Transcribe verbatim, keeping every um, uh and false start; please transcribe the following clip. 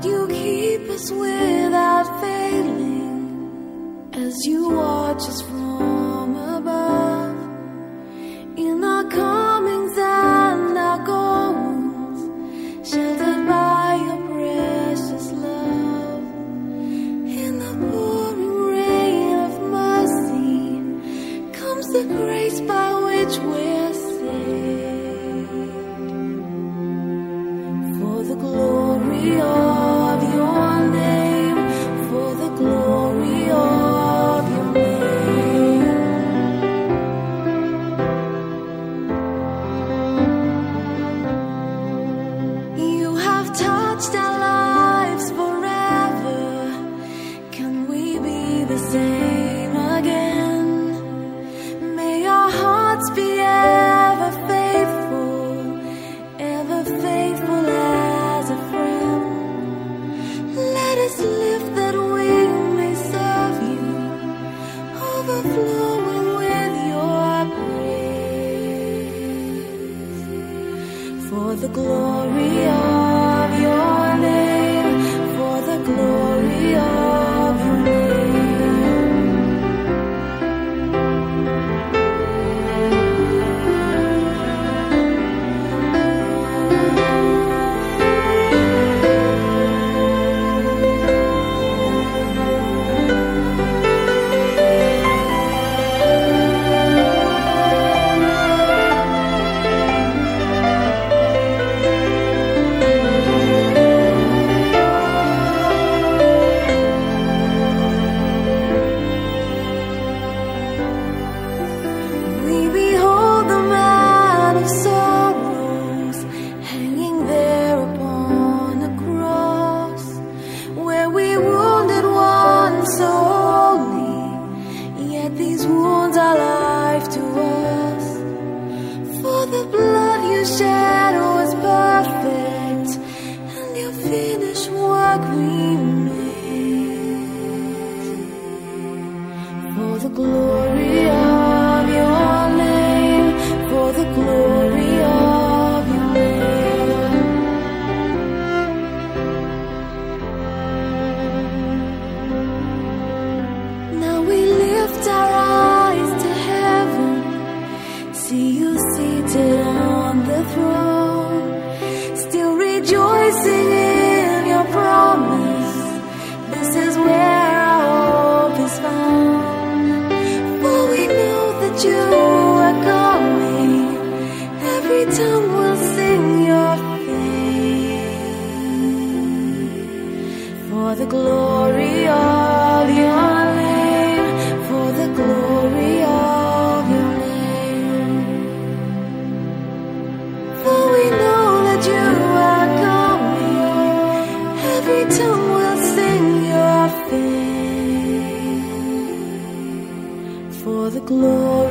you keep us without failing as you watch us from above. In our comings and our goings, sheltered by your precious love. In the pouring rain of mercy comes the grace by which we're saved. For the glory of your name, for the glory of your name. You have touched our lives forever. Can we be the same again? May our hearts be ever faithful, ever faithful as a friend. Let us live that we may serve you, overflowing with your praise. For the glory of your name, for the glory of your name. We behold the man of sorrows hanging there upon the cross, where we wounded one so holy, yet these wounds are life to us. For the blood you shed was perfect, and your finished work remains. For the glory of your name, for the glory of your name. Now we lift our eyes to heaven, see you seated on the throne, still rejoicing in your promise. This is where our hope is found. For we know that you are coming, every tongue will sing your fame. For the glory of your name, for the glory of your name. For we know that you are coming, every tongue will sing your fame. For the glory